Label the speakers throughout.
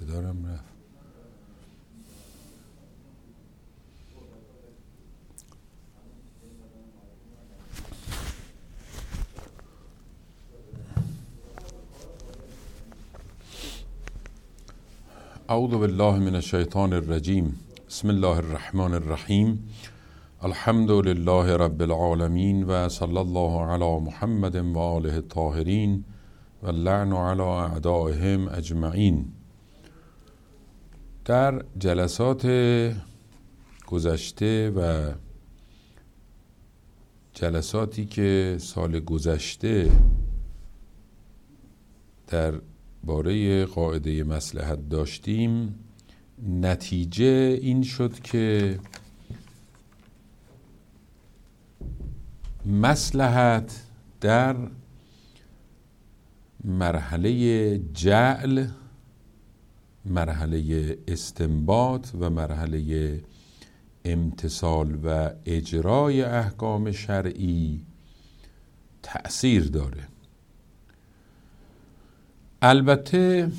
Speaker 1: صدارم رفت. اعوذ بالله من الشیطان الرجیم. بسم الله الرحمن الرحیم. الحمد لله رب العالمین و صلی الله علی محمد و آله الطاهرین و اللعن علی اعدائهم اجمعین. در جلسات گذشته و جلساتی که سال گذشته در باره قاعده مصلحت داشتیم، نتیجه این شد که مصلحت در مرحله جعل، مرحله استنباط و مرحله امتثال و اجرای احکام شرعی تأثیر داره. البته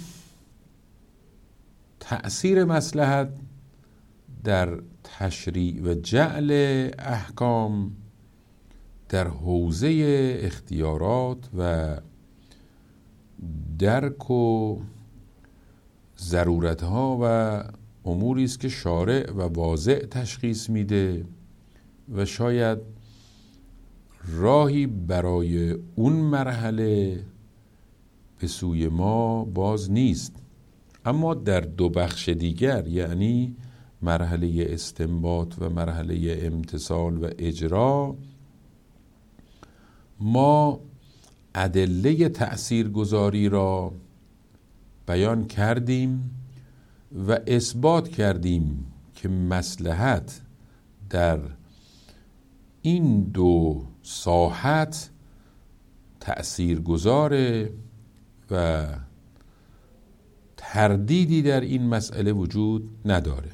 Speaker 1: تأثیر مصلحت در تشریع و جعل احکام در حوزه اختیارات و درک و ضرورتها و اموری است که شارع و واضع تشخیص میده و شاید راهی برای اون مرحله به سوی ما باز نیست. اما در دو بخش دیگر، یعنی مرحله استنباط و مرحله امتثال و اجرا، ما ادله تأثیرگذاری را بیان کردیم و اثبات کردیم که مصلحت در این دو ساحت تأثیرگذاره و تردیدی در این مسئله وجود نداره.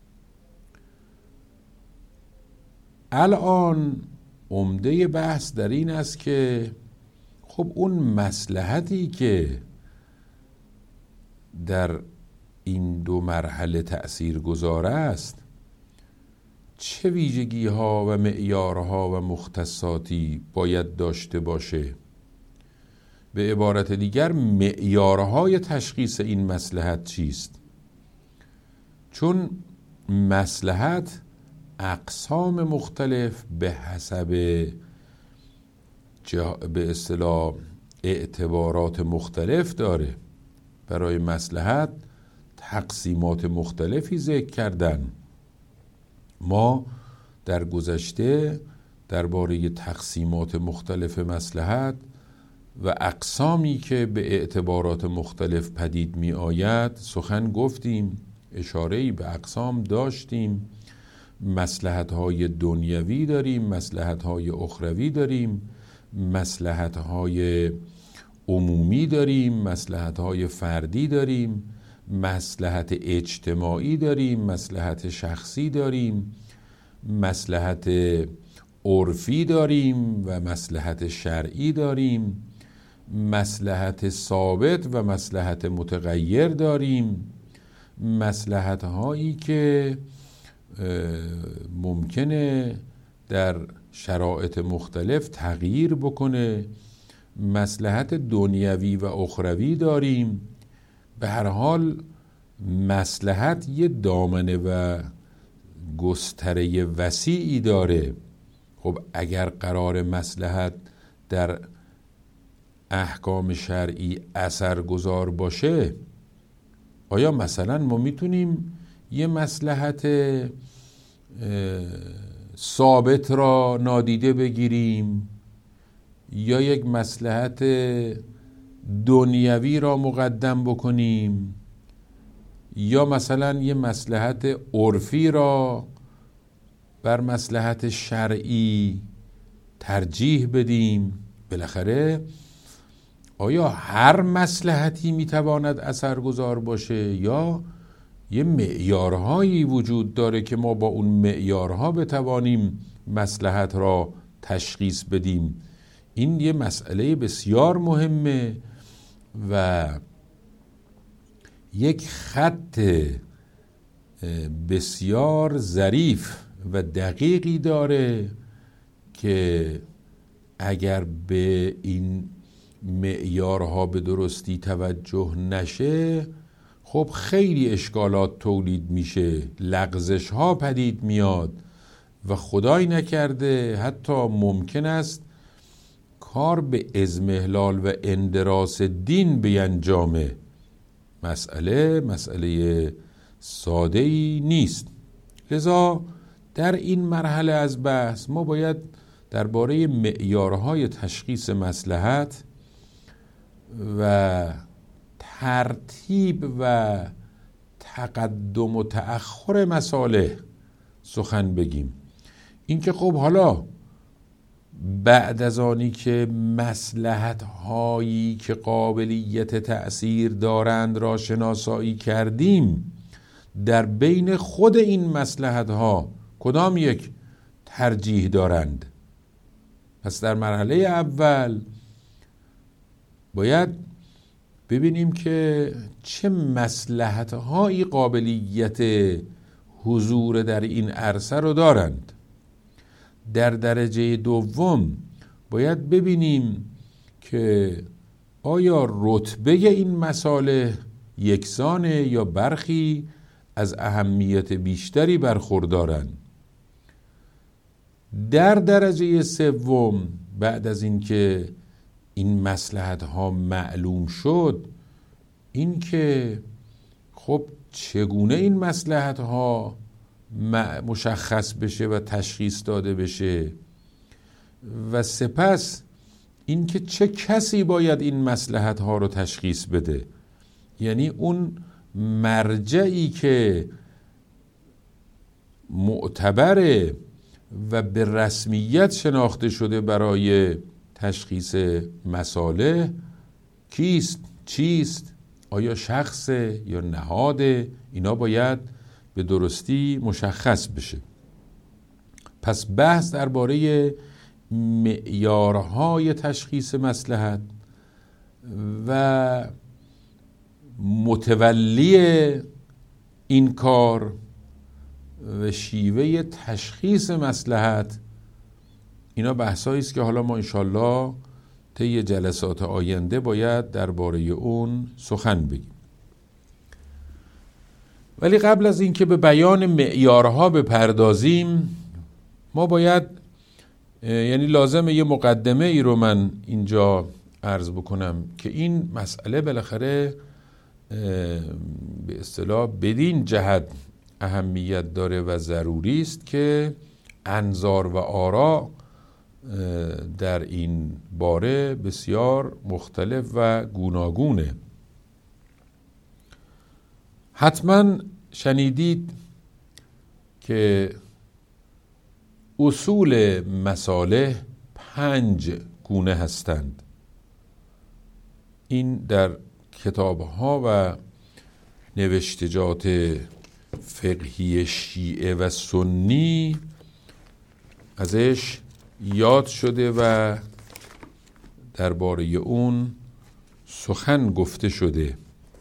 Speaker 1: الان عمده بحث در این است که خب اون مصلحتی که در این دو مرحله تأثیرگذار است چه ویژگی ها و معیارها و مختصاتی باید داشته باشه؟ به عبارت دیگر معیارهای تشخیص این مصلحت چیست؟ چون مصلحت اقسام مختلف به حسب به اصطلاح اعتبارات مختلف داره. برای مصلحت تقسیمات مختلفی ذکر کردن. ما در گذشته درباره تقسیمات مختلف مصلحت و اقسامی که به اعتبارات مختلف پدید می آید سخن گفتیم، اشاره‌ای به اقسام داشتیم. مصلحت‌های دنیوی داریم، مصلحت‌های اخروی داریم، مصلحت‌های عمومی داریم، مصلحت‌های فردی داریم، مصلحت اجتماعی داریم، مصلحت شخصی داریم، مصلحت عرفی داریم و مصلحت شرعی داریم، مصلحت ثابت و مصلحت متغیر داریم، مصلحت هایی که ممکنه در شرایط مختلف تغییر بکنه، مصلحت دنیوی و اخروی داریم. به هر حال مصلحت یه دامنه و گستره وسیعی داره. خب اگر قرار مصلحت در احکام شرعی اثرگذار باشه، آیا مثلا ما میتونیم یه مصلحت ثابت را نادیده بگیریم یا یک مصلحت دنیوی را مقدم بکنیم یا مثلا یه مصلحت عرفی را بر مصلحت شرعی ترجیح بدیم؟ بالاخره آیا هر مصلحتی میتواند اثرگذار باشه یا یه معیارهایی وجود داره که ما با اون معیارها بتوانیم مصلحت را تشخیص بدیم؟ این یه مسئله بسیار مهمه و یک خط بسیار ظریف و دقیقی داره که اگر به این معیارها به درستی توجه نشه خب خیلی اشکالات تولید میشه، لغزش ها پدید میاد و خدای نکرده حتی ممکن است کار به اضمحلال و اندراس دین بیانجامه. مسئله ساده‌ای نیست. لذا در این مرحله از بحث ما باید درباره معیارهای تشخیص مصلحت و ترتیب و تقدم و تأخر مصالح سخن بگیم. اینکه خب حالا بعد از آنی که مصلحت هایی که قابلیت تأثیر دارند را شناسایی کردیم، در بین خود این مصلحت ها کدام یک ترجیح دارند؟ پس در مرحله اول باید ببینیم که چه مصلحت هایی قابلیت حضور در این عرصه رو دارند. در درجه دوم باید ببینیم که آیا رتبه این مصالح یکسانه یا برخی از اهمیت بیشتری برخوردارند. در درجه سوم بعد از اینکه این مصلحت ها معلوم شد، این که خب چگونه این مصلحت ها مشخص بشه و تشخیص داده بشه و سپس اینکه چه کسی باید این مصلحت ها رو تشخیص بده، یعنی اون مرجعی که معتبره و به رسمیت شناخته شده برای تشخیص مصالح کیست، چیست، آیا شخصه یا نهاده، اینا باید به درستی مشخص بشه. پس بحث درباره معیارهای تشخیص مصلحت و متولی این کار و شیوه تشخیص مصلحت، اینا بحثایی است که حالا ما انشالله طی جلسات آینده باید درباره اون سخن بگیم. ولی قبل از اینکه به بیان معیارها بپردازیم، ما باید یعنی لازمه یه مقدمه ای رو من اینجا عرض بکنم که این مسئله بالاخره به اصطلاح بدین جهت اهمیت داره و ضروری است که انظار و آرا در این باره بسیار مختلف و گوناگونه. حتما شنیدید که اصول مصالح 5 گونه هستند. این در کتاب‌ها و نوشتجات فقهی شیعه و سنی ازش یاد شده و درباره اون سخن گفته شده.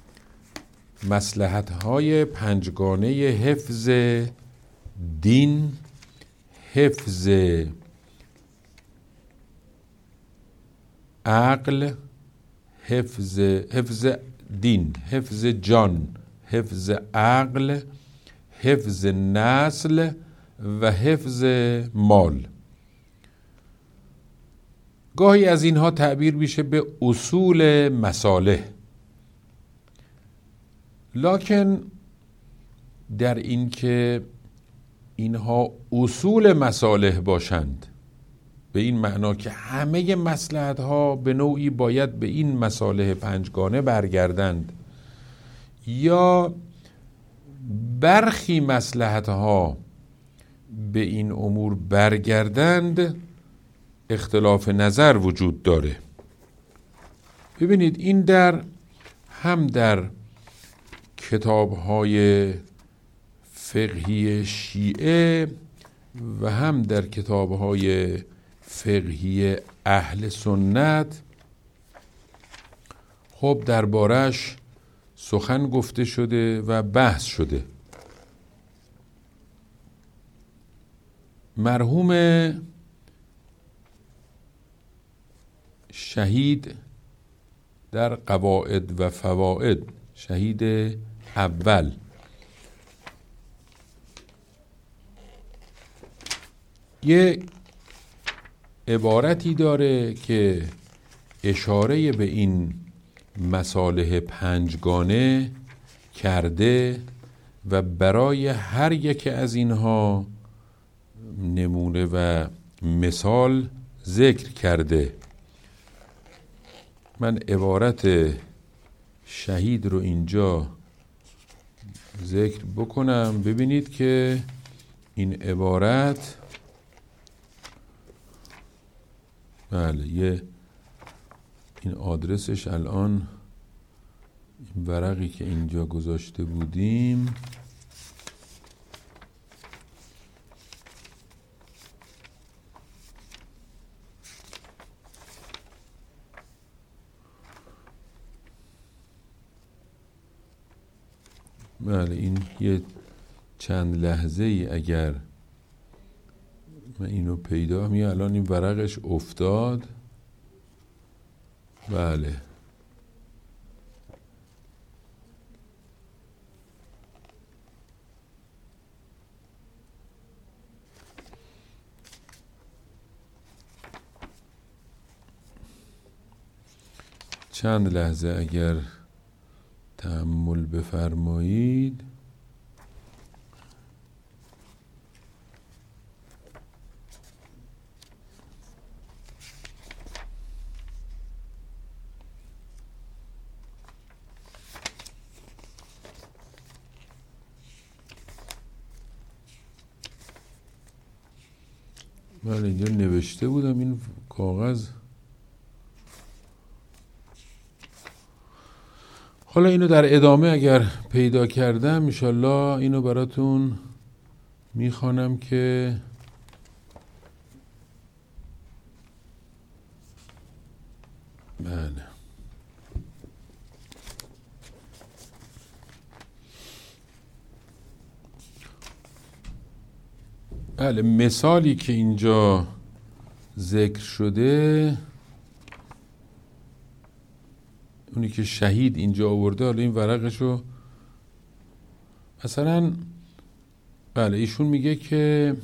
Speaker 1: مصلحت‌های 5 گانه حفظ دین، حفظ عقل، حفظ دین، حفظ جان، حفظ عقل، حفظ نسل و حفظ مال. گاهی از اینها تعبیر میشه به اصول مصالح، لکن در این که اینها اصول مصالح باشند به این معنا که همه مصلحت ها به نوعی باید به این مصالح 5 گانه برگردند یا برخی مصلحت ها به این امور برگردند، اختلاف نظر وجود داره. ببینید این هم در کتاب‌های فقهی شیعه و هم در کتاب‌های فقهی اهل سنت خب دربارش سخن گفته شده و بحث شده. مرحوم شهید در قواعد و فواید، شهید اول، یه عبارتی داره که اشاره به این مصالح پنجگانه کرده و برای هر یک از اینها نمونه و مثال ذکر کرده. من عبارت شهید رو اینجا ذکر بکنم، ببینید که این عبارت بله این آدرسش الان این ورقی که اینجا گذاشته بودیم بله این یه چند لحظه ای اگر من اینو پیدا الان این ورقش افتاد. بله چند لحظه اگر تأمل بفرمایید. من اینجا نوشته بودم این کاغذ. حالا اینو در ادامه اگر پیدا کردم انشالله اینو براتون میخوانم که بله مثالی که اینجا ذکر شده، اونی که شهید اینجا آورده، حالا این ورقشو مثلا بله ایشون میگه که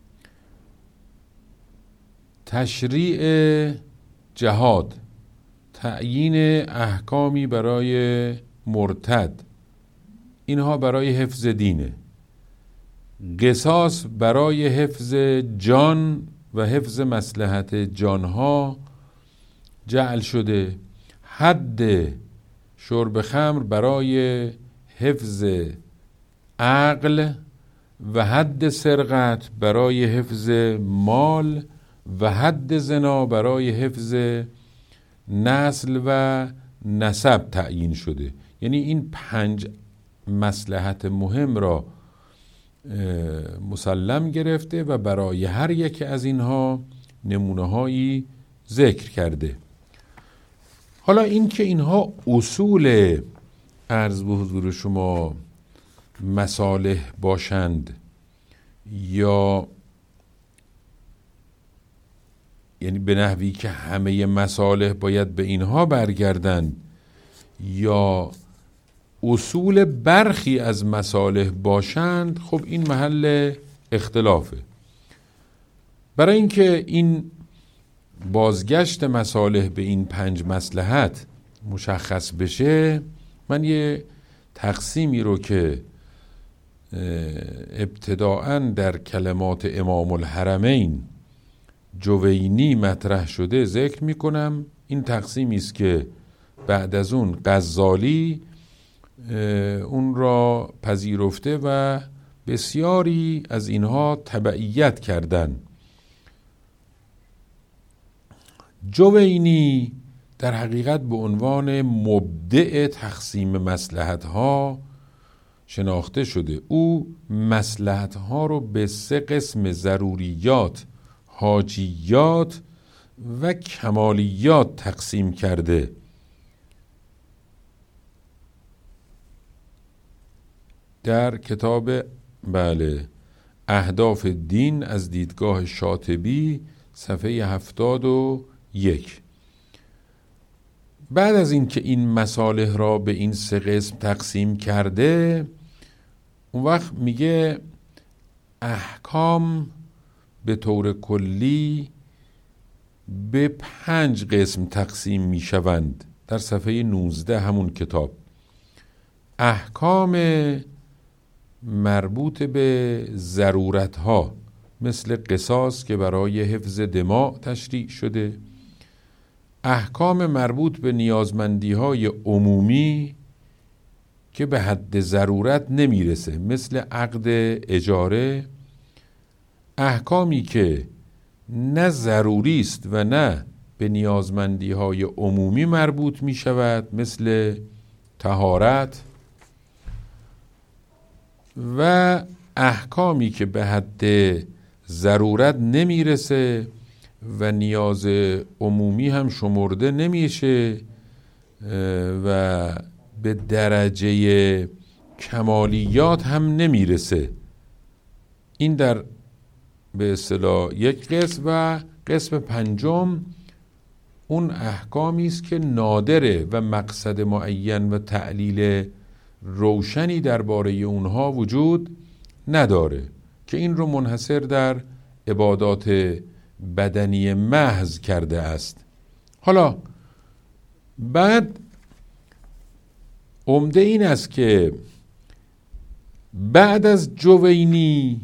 Speaker 1: تشریع جهاد، تعیین احکامی برای مرتد، اینها برای حفظ دینه. قصاص برای حفظ جان و حفظ مصلحت جانها جعل شده. حد شرب خمر برای حفظ عقل و حد سرقت برای حفظ مال و حد زنا برای حفظ نسل و نسب تعیین شده. یعنی این 5 مصلحت مهم را مسلم گرفته و برای هر یک از اینها نمونه‌هایی ذکر کرده. حالا این که اینها اصول عرض به حضور شما مصالح باشند یا یعنی به نحوی که همه مصالح باید به اینها برگردند یا اصول برخی از مصالح باشند، خب این محل اختلافه. برای اینکه این بازگشت مصالح به این 5 مصلحت مشخص بشه، من یه تقسیمی رو که ابتداءً در کلمات امام الحرمین جوینی مطرح شده ذکر میکنم. این تقسیمی است که بعد از اون غزالی اون را پذیرفته و بسیاری از اینها تبعیت کردند. جوینی در حقیقت به عنوان مبدع تقسیم مصلحت‌ها شناخته شده. او مصلحت‌ها رو به 3 قسم ضروریات، حاجیات و کمالیات تقسیم کرده. در کتاب اهداف دین از دیدگاه شاطبی صفحه 71. بعد از این که این مصالح را به این 3 قسم تقسیم کرده، اون وقت میگه احکام به طور کلی به 5 قسم تقسیم میشوند. در صفحه 19 همون کتاب احکام مربوط به ضرورت ها مثل قصاص که برای حفظ دماء تشریع شده، احکام مربوط به نیازمندی های عمومی که به حد ضرورت نمیرسه مثل عقد اجاره، احکامی که نه ضروری است و نه به نیازمندی های عمومی مربوط می شود مثل طهارت، و احکامی که به حد ضرورت نمیرسه و نیاز عمومی هم شمرده نمیشه و به درجه کمالیات هم نمیرسه. این در به اصطلاح 1 قسم. و قسم 5 اون احکامی است که نادره و مقصد معین و تعلیل روشنی درباره اونها وجود نداره که این رو منحصر در عبادات بدنی محض کرده است. حالا بعد عمده این است که بعد از جوینی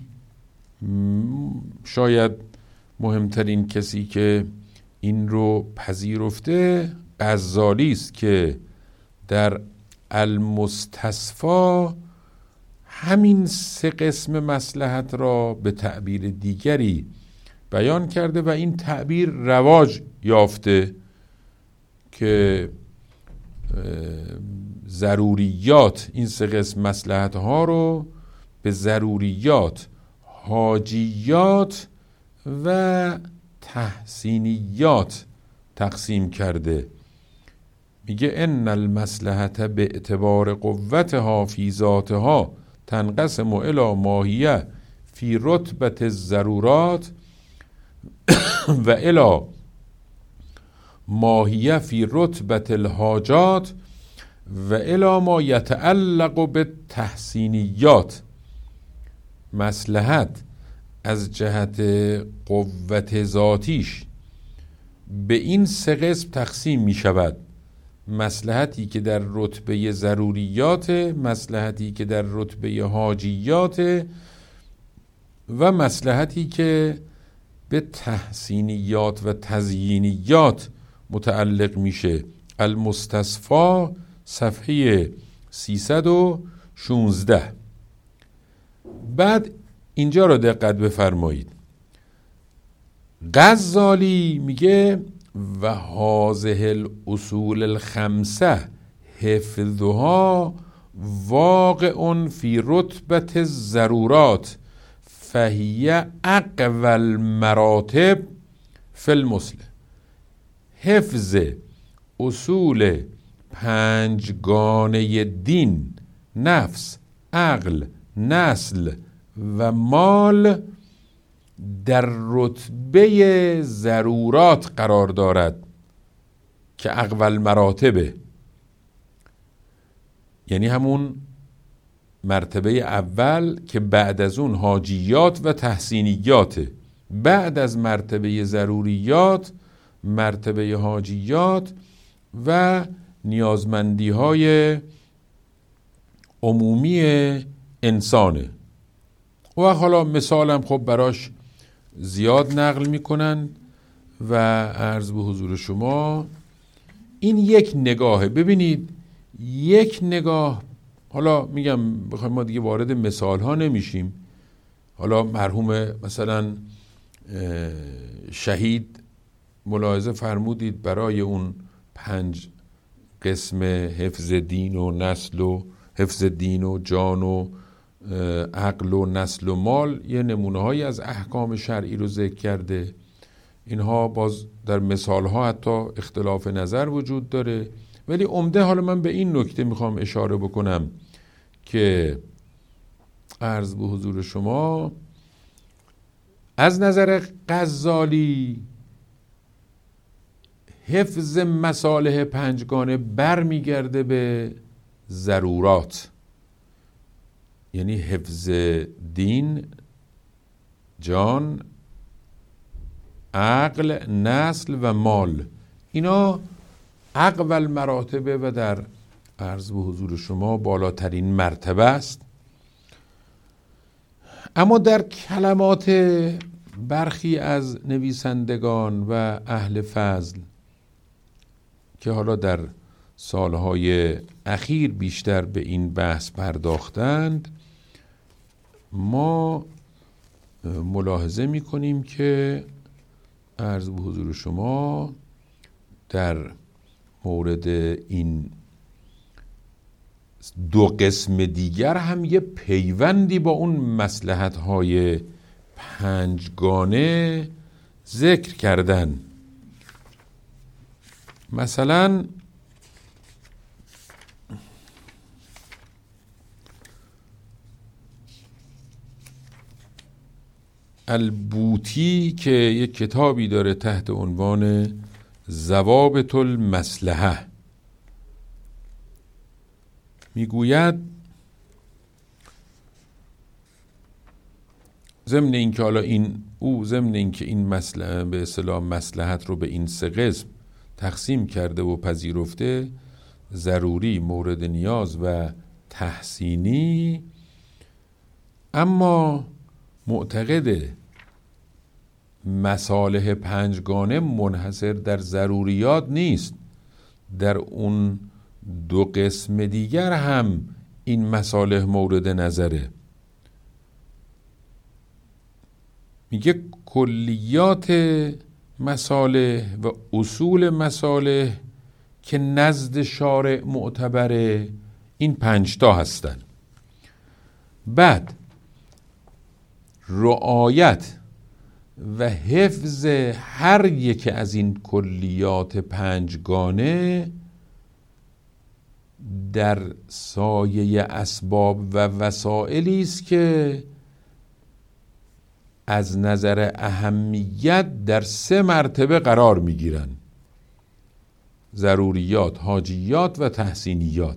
Speaker 1: شاید مهمترین کسی که این رو پذیرفته غزالی است که در المستصفی همین 3 قسم مصلحت را به تعبیر دیگری بیان کرده و این تعبیر رواج یافته که ضروریات، این 3 قسم مصلحت ها رو به ضروریات، حاجیات و تحسینیات تقسیم کرده. میگه ان المصلحت به اعتبار قوتها فی ذاتها تنقسم الی ماهیه فی رتبت الضرورات و الی ماهیه فی رتبت الحاجات و الی ما یتعلق به تحسینیات. مصلحت از جهت قوت ذاتیش به این 3 قسم تقسیم می شود: مصلحتی که در رتبه ضروریات، مصلحتی که در رتبه حاجیات و مصلحتی که به تحسینیات و تزیینیات متعلق میشه. المستصفی صفحه 316. بعد اینجا رو دقت بفرمایید، غزالی میگه و هذه الاصول الخمسه حفظها واقع فی رتبة الضرورات فهی اقوى المراتب فی المسلم. حفظ اصول 5 گانه دین، نفس، عقل، نسل و مال، در رتبه ضرورات قرار دارد که اقوال مراتبه، یعنی همون مرتبه اول که بعد از اون حاجیات و تحسینیاته. بعد از مرتبه ضروریات مرتبه حاجیات و نیازمندی های عمومی انسانه. و حالا مثالم خب براش زیاد نقل میکنن و عرض به حضور شما این یک نگاهه. ببینید یک نگاه، حالا میگم بخوایم ما دیگه وارد مثال ها نمیشیم. حالا مرحوم مثلا شهید ملاحظه فرمودید برای اون 5 قسم حفظ دین و نسل و حفظ دین و جان و عقل و نسل و مال یه نمونه هایی از احکام شرعی رو ذکر کرده. اینها باز در مثال ها حتی اختلاف نظر وجود داره، ولی عمده حالا من به این نکته میخوام اشاره بکنم که عرض به حضور شما از نظر غزالی حفظ مصالح پنجگانه برمیگرده به ضرورات، یعنی حفظ دین، جان، عقل، نسل و مال. اینا اقوى المراتبه و در عرض به حضور شما بالاترین مرتبه است. اما در کلمات برخی از نویسندگان و اهل فضل که حالا در سالهای اخیر بیشتر به این بحث پرداختند، ما ملاحظه می‌کنیم که عرض به حضور شما در مورد این دو قسم دیگر هم یه پیوندی با اون مصلحت‌های پنجگانه ذکر کردن. مثلا البوطی که یک کتابی داره تحت عنوان ضوابط المصلحه، میگوید ضمن اینکه حالا ضمن اینکه این مسئله به اصطلاح مصلحت رو به این سه قسم تقسیم کرده و پذیرفته، ضروری، مورد نیاز و تحسینی، اما معتقده مصالح پنجگانه منحصر در ضروریات نیست، در اون دو قسم دیگر هم این مصالح مورد نظره. میگه کلیات مصالح و اصول مصالح که نزد شارع معتبره این 5 تا هستن. بعد رعایت و حفظ هر یک از این کلیات پنجگانه در سایه اسباب و وسائلی است که از نظر اهمیت در 3 مرتبه قرار میگیرن: ضروریات، حاجیات و تحسینیات.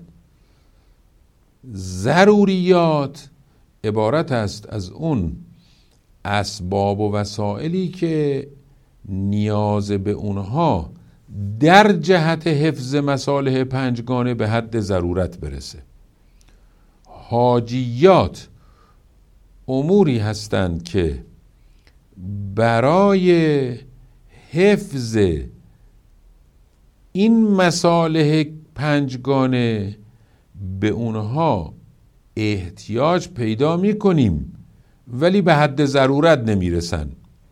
Speaker 1: ضروریات عبارت است از اون اسباب و وسائلی که نیاز به اونها در جهت حفظ مصالح پنجگانه به حد ضرورت برسه. حاجیات اموری هستند که برای حفظ این مصالح پنجگانه به اونها احتیاج پیدا می‌کنیم ولی به حد ضرورت نمیرسن.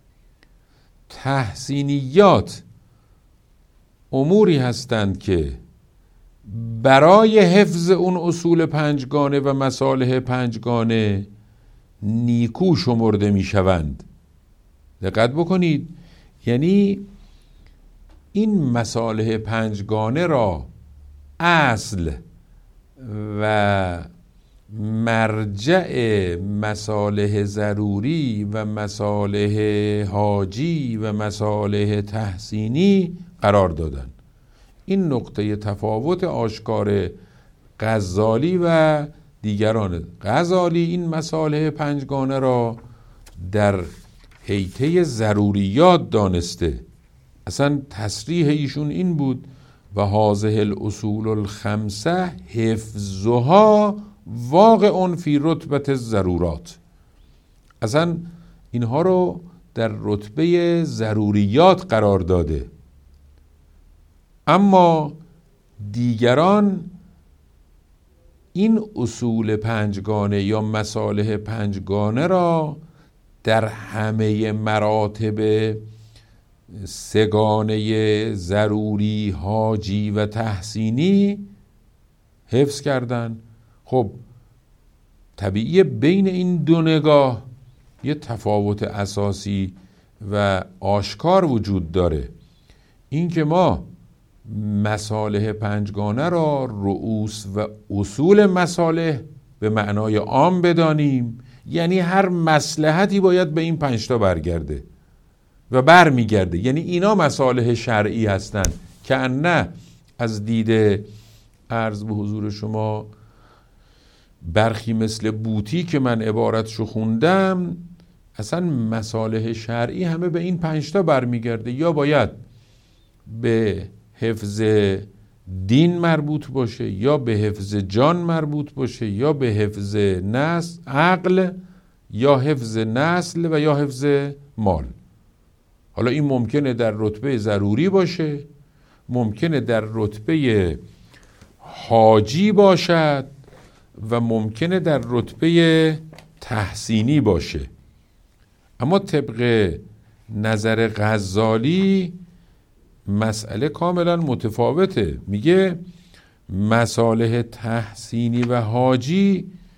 Speaker 1: تحسینیات اموری هستند که برای حفظ اون اصول پنجگانه و مصالح پنجگانه نیکو شمرده میشوند. دقت بکنید، یعنی این مصالح پنجگانه را اصل و مرجع مصالح ضروری و مصالح حاجی و مصالح تحسینی قرار دادن. این نقطه تفاوت آشکار غزالی و دیگران. غزالی این مصالح پنجگانه را در حیطه ضروریات دانسته. اصلا تصریح ایشون این بود: و هذه الاصول الخمسه حفظها واقع فی رتبه الضرورات. اصلا اینها رو در رتبه ضروریات قرار داده. اما دیگران این اصول پنجگانه یا مصالح پنجگانه را در همه مراتب سگانه ضروری، حاجی و تحسینی حفظ کردن. خب طبیعیه بین این دو نگاه یه تفاوت اساسی و آشکار وجود داره. این که ما مصالح پنجگانه را رؤوس و اصول مصالح به معنای عام بدانیم، یعنی هر مصلحتی باید به این 5 تا برگرده و برمیگرده. یعنی اینا مصالح شرعی هستند که نه از دید عرض به حضور شما برخی مثل بوتی که من عبارتشو خوندم، اصلا مصالح شرعی همه به این 5 تا برمیگرده. یا باید به حفظ دین مربوط باشه، یا به حفظ جان مربوط باشه، یا به حفظ عقل، یا حفظ نسل و یا حفظ مال. حالا این ممکنه در رتبه ضروری باشه، ممکنه در رتبه حاجی باشد و ممکنه در رتبه تحسینی باشه. اما طبق نظر غزالی مسئله کاملا متفاوته. میگه مصالح تحسینی و حاجی